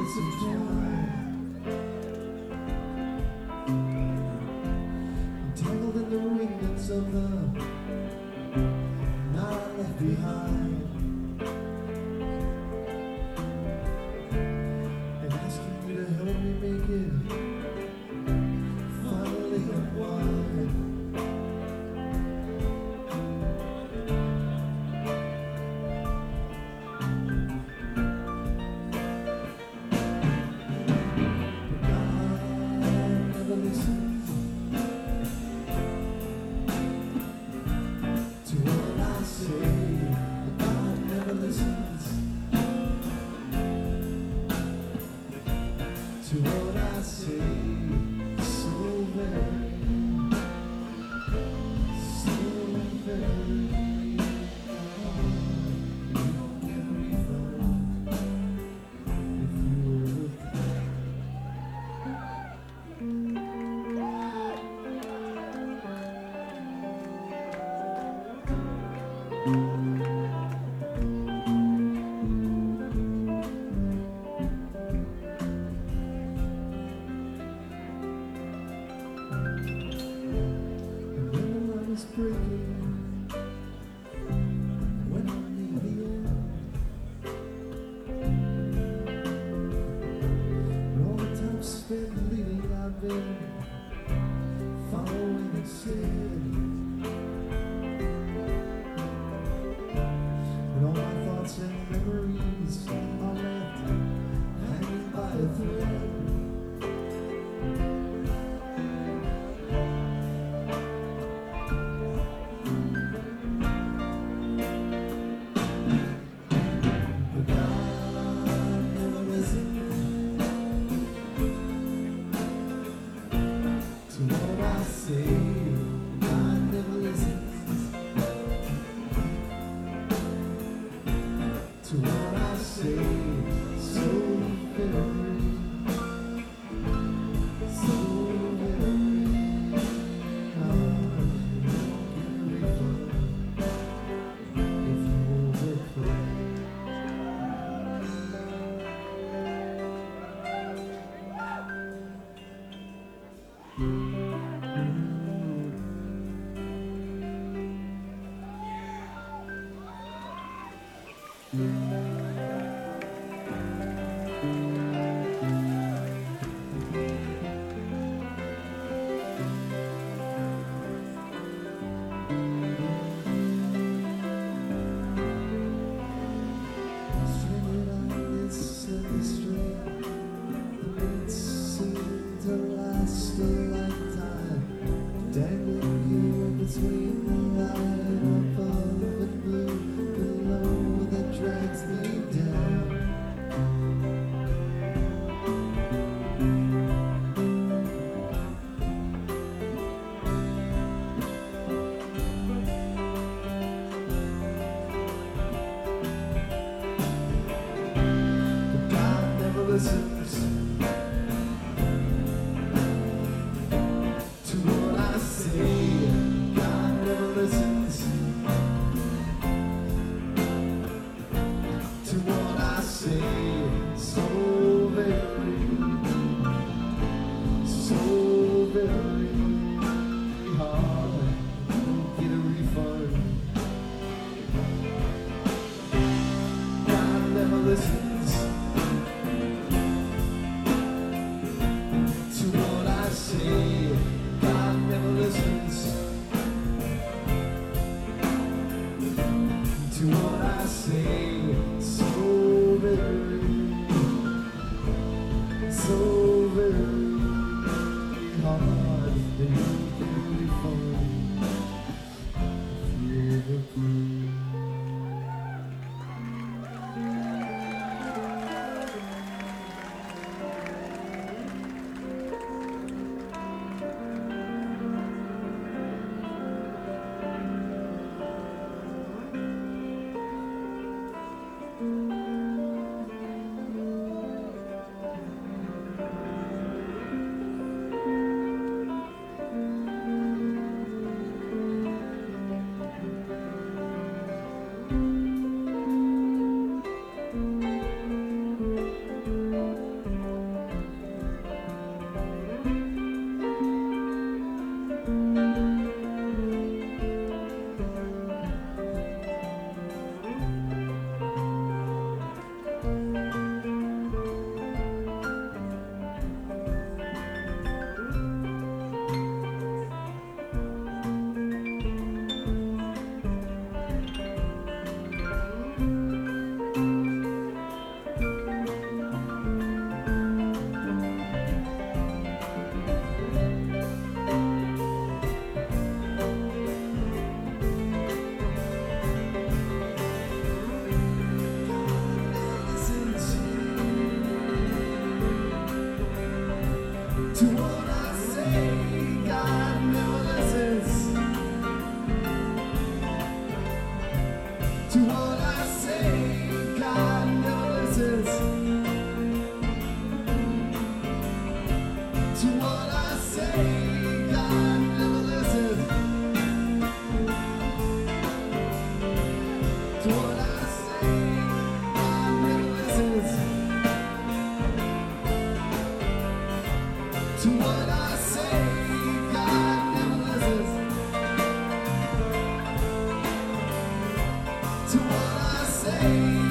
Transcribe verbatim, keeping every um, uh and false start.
minutes of time. Entangled in the remnants of the night I left behind. And asking you to help me make it finally unwind. To what I say, so very, so very hard. You don't get a refund if you were breaking when I'm near the end. And all the time spent bleeding, I've been following instead. And all my thoughts and memories are left hanging by a thread. To what I say, so very, so very hard. You don't get a refund if you overplay. Stranded on this silly street, the beats seem to last a lifetime. Dangling here between the light above and blue below that drags me down. But God never listens to what I say. God never listens to what I say. So very, so very hard. Get a refund. God never listens to what I say. God never listens to what I say. So very, so very hard. Then you get a refund if you overplay. to what I say.